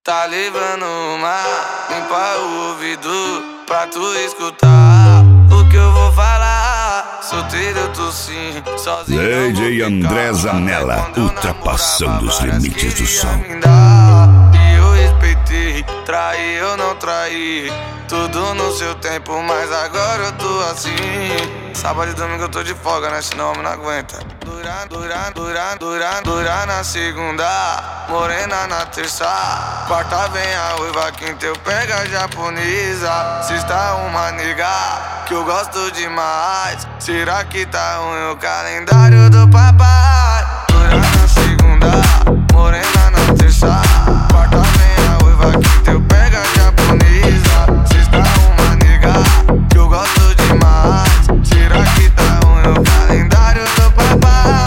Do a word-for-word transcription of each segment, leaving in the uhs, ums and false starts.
Tá levando uma, limpa o ouvido pra tu escutar o que eu vou falar. Solteiro eu tô sim, sozinho. D J André Zanella, ultrapassando os limites do som. E eu respeitei, traí eu não traí, tudo no seu tempo, mas agora eu tô assim. Sábado e domingo eu tô de folga, né? Senão o homem não aguenta. Dura, dura, dura, dura, dura na segunda, morena na terça, quarta vem a uiva, quinta eu pego a japonesa. Sexta uma nega que eu gosto demais. Será que tá ruim o calendário do papai? Dura na segunda, morena na terça, quarta vem a uiva, quinta eu pego a japonesa. Sexta uma nega que eu gosto demais. Será que tá ruim o calendário do papai?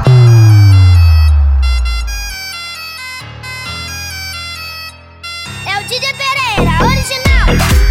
É o D J Pereira, original.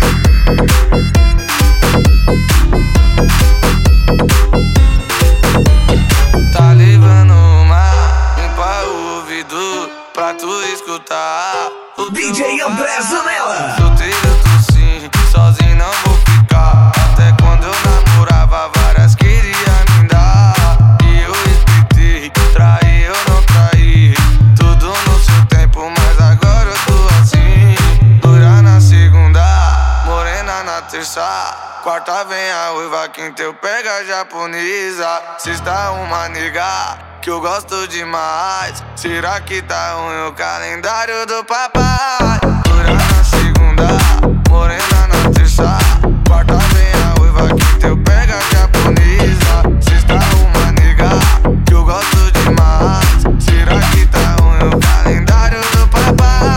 Tá levando uma, limpa o ouvido pra tu escutar o D J André Zanella. Solteiro eu tô sim, sozinho não vou ficar. Até quando eu namorava, várias queria me dar. E eu respeitei, traí eu não traí, tudo no seu tempo, mas agora eu tô assim. Dura na segunda, morena na terça, quarta vem a uiva, quinta eu pego a japonesa. Sexta uma nega que eu gosto demais. Será que tá ruim o calendário do papai? Dura na segunda, morena na terça, quarta vem a uiva, quinta eu pego a japonesa. Sexta uma nega que eu gosto demais. Será que tá ruim o calendário do papai?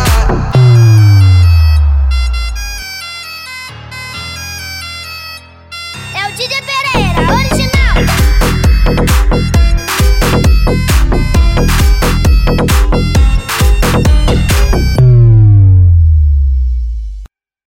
É o D J Pereira.